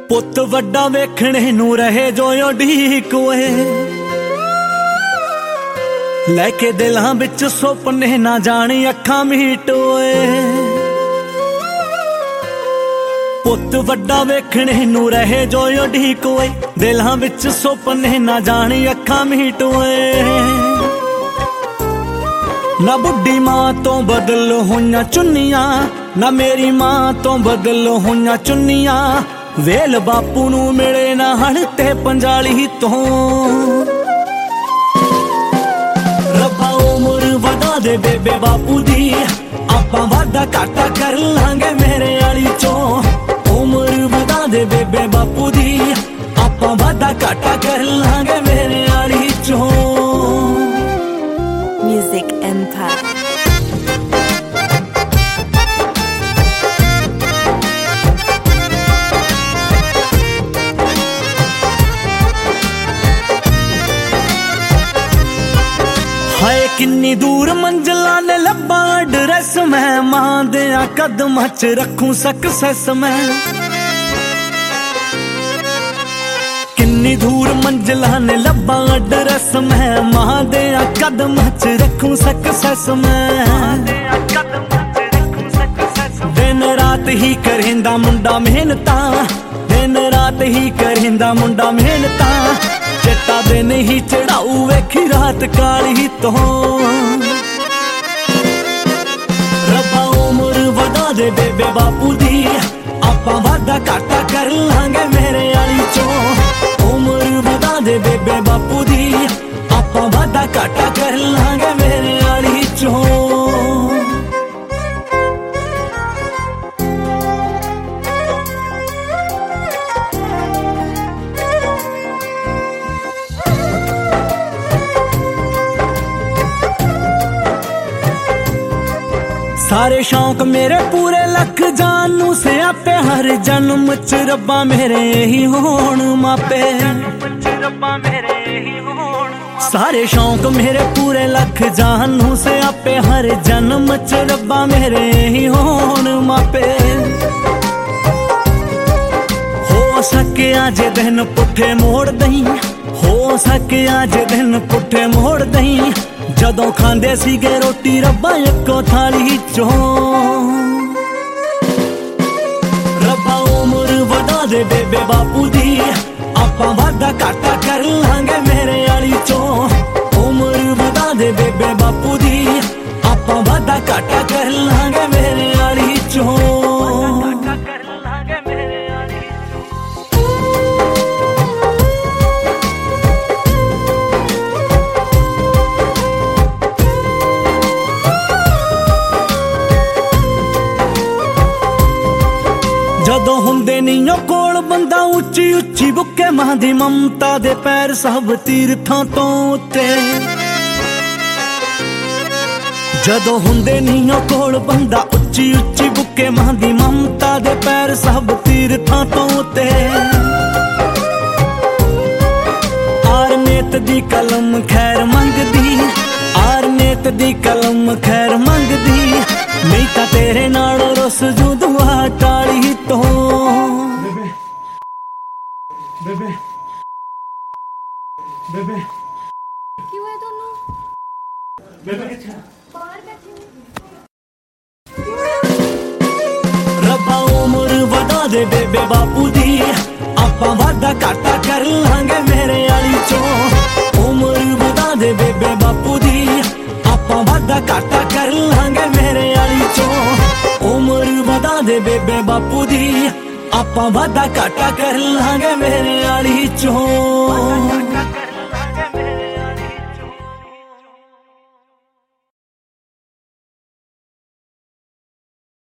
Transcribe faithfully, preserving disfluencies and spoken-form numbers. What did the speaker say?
ਪੁੱਤ ਵੱਡਾ ਵੇਖਣੇ ਨੂੰ ਰਹੇ ਜੋ ਉਡੀਕ ਓਏ, ਲੈ ਕੇ ਦਿਲਾਂ ਵਿੱਚ ਸੁਪਨੇ ਨਾ ਜਾਣੀ ਅੱਖਾਂ ਮੀਟ ਓਏ। ਪੁੱਤ ਵੱਡਾ ਵੇਖਣੇ ਨੂੰ ਰਹੇ ਜੋ ਉਡੀਕ ਓਏ, ਦਿਲਾਂ ਵਿੱਚ ਸੁਪਨੇ ਨਾ ਜਾਣੀ ਅੱਖਾਂ ਮੀਟ ਓਏ। ਨਾ ਬੁੱਢੀ ਮਾਂ ਤੋਂ ਬਦਲ ਹੋਈਆਂ ਚੁੰਨੀਆਂ, ਨਾ ਮੇਰੀ ਮਾਂ ਤੋਂ ਬਦਲ ਹੋਈਆਂ ਚੁੰਨੀਆਂ। ਵੇਲ ਬਾਪੂ ਨੂੰ ਮਿਲੇ ਨਾ ਹਣ ਤੇ ਪੰਜਾਲੀ ਤੋਂ। ਰੱਬਾ ਉਮਰ ਵਧਾ ਦੇ ਬੇਬੇ ਬਾਪੂ ਦੀ, ਆਪਾਂ ਵਾਦਾ ਘਾਟਾ ਕਰ ਲਾਂਗੇ ਮੇਰੇ ਵਾਲੀ ਚੋਂ। ਉਮਰ ਵਧਾ ਦੇ ਬੇਬੇ ਬਾਪੂ ਦੀ, ਆਪਾਂ ਵਾਦਾ ਘਾਟਾ ਕਰ ਲਾਂਗੇ ਮੇਰੇ ਵਾਲੀ ਚੋਂ। Music Empire. ਹਾਏ ਕਿੰਨੀ ਦੂਰ ਮੰਜ਼ਲਾਂ ਨੇ ਲੱਭਾਂ ਐਡਰੈਸ, ਮੈਂ ਮਾਂ ਦਿਆਂ ਕਦਮਾਂ 'ਚ ਰੱਖੂੰ ਸਕਸੈਸ ਮੈਂ। ਕਿੰਨੀ ਦੂਰ ਮੰਜ਼ਲਾਂ ਨੇ ਲੱਭਾਂ ਐਡਰੈਸ, ਮੈਂ ਮਾਂ ਦਿਆਂ ਕਦਮਾਂ 'ਚ ਰੱਖੂੰ ਸਕਸੈਸ ਮੈਂ। ਦਿਨ ਰਾਤ ਹੀ ਕਰਿੰਦਾ ਮੁੰਡਾ ਮਿਹਨਤਾਂ, ਦਿਨ ਰਾਤ ਹੀ ਕਰਿੰਦਾ ਮੁੰਡਾ ਮਿਹਨਤਾਂ। ਚਿੱਟਾ ਦਿਨ ਹੀ ਚੜਾਊ ਵੇਖੀ ਰਾਤ ਕਾਲੀ ਤੋਂ। ਰੱਬਾ ਉਮਰ ਵਧਾ ਦੇ ਬੇਬੇ ਬਾਪੂ ਦੀ, ਆਪਾਂ ਵਾਦਾ ਘਾਟਾ ਕਰ ਲਾਂਗੇ ਮੇਰੇ ਵਾਲੀ ਚੋਂ। ਉਮਰ ਵਧਾ ਦੇ ਬੇਬੇ ਬਾਪੂ ਦੀ, ਆਪਾਂ ਵਾਦਾ ਘਾਟਾ ਕਰ ਲਾਂਗੇ ਮੇਰੇ ਵਾਲੀ ਚੋਂ। ਸਾਰੇ ਸ਼ੌਂਕ ਮੇਰੇ ਪੂਰੇ ਲੱਖ ਜਾਨ ਨੂੰ ਸਿਆਪੇ, ਹਰ ਜਨਮ ਚ ਰੱਬਾ ਮੇਰੇ ਇਹੀ ਹੋਣ ਮਾਪੇ। ਸਾਰੇ ਸ਼ੌਂਕ ਮੇਰੇ ਪੂਰੇ ਲੱਖ ਜਾਨ ਨੂੰ ਸਿਆਪੇ, ਹਰ ਜਨਮ ਚ ਰੱਬਾ ਮੇਰੇ ਇਹੀ ਹੋਣ ਮਾਪੇ। ਹੋ ਸਕਿਆ ਜੇ ਦਿਨ ਪੁੱਠੇ ਮੋੜ ਦਈ, ਹੋ ਸਕਿਆ ਜੇ ਦਿਨ ਪੁੱਠੇ ਮੋੜ ਦਈ। ਜਦੋਂ ਖਾਂਦੇ ਸੀਗੇ ਰੋਟੀ ਰੱਬਾ ਇੱਕੋ ਥਾਲੀ ਚੋਂ। ਰੱਬਾ ਉਮਰ ਵਧਾ ਦੇ ਬੇਬੇ ਬਾਪੂ ਦੀ, ਆਪਾਂ ਵਾਦਾ ਘਾਟਾ ਕਰ ਲਾਂਗੇ ਮੇਰੇ ਵਾਲੀ ਚੋਂ। ਉਮਰ ਵਧਾ ਦੇ ਬੇਬੇ ਬਾਪੂ ਦੀ, ਆਪਾਂ ਵਾਦਾ ਘਾਟਾ ਕਰ ਲਾਂਗੇ ਮੇਰੇ ਵਾਲੀ ਚੋਂ। ਜਦੋਂ ਹੁੰਦੇ ਨੀ ਓ ਕੋਲ ਬੰਦਾ, ਉੱਚੀ ਉੱਚੀ ਬੁੱਕੇ ਮਾਂ ਦੀ ਮਮਤਾ ਦੇ ਪੈਰ ਸਭ ਤੀਰਥਾਂ ਤੋਂ ਉੱਤੇ। ਜਦੋਂ ਹੁੰਦੇ ਨੀ ਓ ਕੋਲ ਬੰਦਾ, ਉੱਚੀ ਉੱਚੀ ਬੁੱਕੇ ਮਾਂ ਦੀ ਮਮਤਾ ਦੇ ਪੈਰ ਸਭ ਤੀਰਥਾਂ ਤੋਂ ਉੱਤੇ। ਆਰਨੇਤ ਦੀ ਕਲਮ ਖੈਰ ਮੰਗਦੀ, ਆਰਨੇਤ ਦੀ ਕਲਮ ਖੈਰ ਮੰਗਦੀ। ਨਹੀਂ ਤਾਂ ਤੇਰੇ ਨਾਲ ਰੁੱਸ ਜੂ ਦੁਆ ਟਾਲੀ ਤੋਂ। ਬੇਬੇ ਬੇਬੇ ਕੀ ਹੋਇਆ ਤੁਹਾਨੂੰ? ਬੇਬੇ ਕਿੱਥੇ? ਬਾਹਰ ਬੈਠੀ ਰੱਬਾ ਉਮਰ ਵਧਾ ਦੇ ਬੇਬੇ ਬਾਪੂ ਦੀ, ਆਪਾਂ ਵਾਦਾ ਘਾਟਾ ਕਰ ਲਾਂਗੇ ਮੇਰੇ ਵਾਲੀ ਚੋਂ। ਉਮਰ ਵਧਾ ਦੇ ਬੇਬੇ ਬਾਪੂ ਦੀ, ਆਪਾਂ ਵਾਦਾ ਘਾਟਾ ਕਰ ਲਾਂਗੇ ਮੇਰੇ ਵਾਲੀ ਚੋਂ। ਉਮਰ ਵਧਾ ਦੇ ਬੇਬੇ ਬਾਪੂ ਦੀ, ਆਪਾਂ ਵਾਦਾ ਘਾਟਾ ਕਰ ਲਾਂਗੇ ਮੇਰੇ ਵਾਲੀ ਚੋਂ।